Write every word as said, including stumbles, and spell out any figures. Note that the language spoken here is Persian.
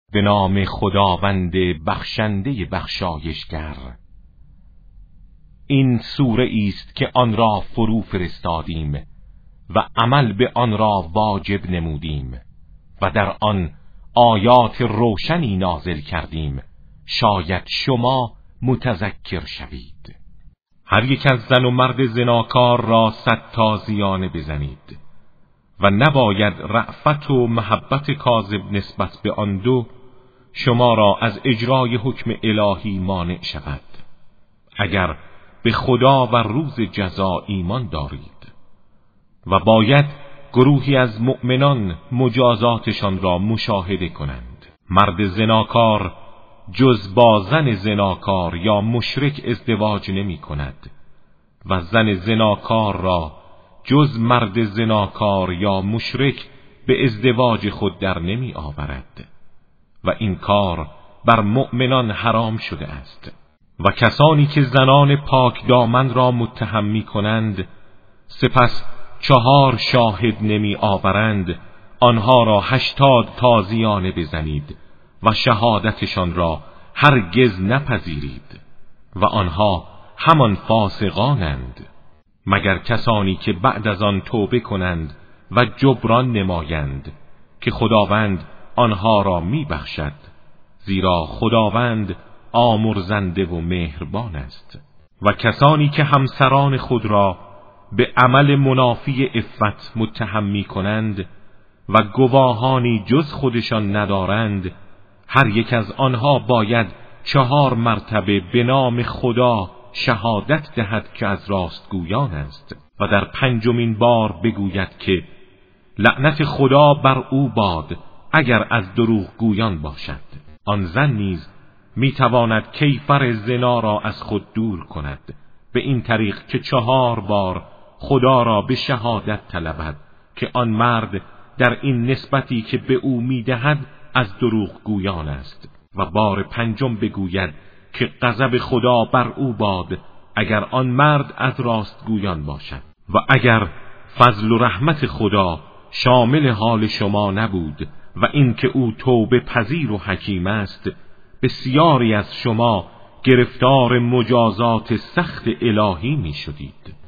به نام خداوند بخشنده بخشایشگر. این سوره است که آن را فرو فرستادیم و عمل به آن را واجب نمودیم و در آن آیات روشنی نازل کردیم، شاید شما متذکر شوید. هر یک از زن و مرد زناکار را صد تازیانه بزنید و نباید رأفت و محبت کاذب نسبت به آن دو شما را از اجرای حکم الهی مانع شود، اگر به خدا و روز جزا ایمان دارید. و باید گروهی از مؤمنان مجازاتشان را مشاهده کنند. مرد زناکار جز با زن زناکار یا مشرک ازدواج نمی کند و زن زناکار را جز مرد زناکار یا مشرک به ازدواج خود در نمی آورد و این کار بر مؤمنان حرام شده است. و کسانی که زنان پاک دامن را متهم می کنند سپس چهار شاهد نمی آورند، آنها را هشتاد تازیانه بزنید و شهادتشان را هرگز نپذیرید و آنها همان فاسقانند، مگر کسانی که بعد از آن توبه کنند و جبران نمایند که خداوند آنها را می بخشد، زیرا خداوند آمرزنده و مهربان است. و کسانی که همسران خود را به عمل منافی عفت متهم می کنند و گواهانی جز خودشان ندارند، هر یک از آنها باید چهار مرتبه به نام خدا شهادت دهد که از راستگویان است و در پنجمین بار بگوید که لعنت خدا بر او باد اگر از دروغگویان باشد. آن زن نیز میتواند کیفر زنا را از خود دور کند به این طریق که چهار بار خدا را به شهادت طلبد که آن مرد در این نسبتی که به او میدهد از دروغگویان است و بار پنجم بگوید که غضب خدا بر او باد اگر آن مرد از راستگویان باشد. و اگر فضل و رحمت خدا شامل حال شما نبود و اینکه او توبه پذیر و حکیم است، بسیاری از شما گرفتار مجازات سخت الهی می شدید.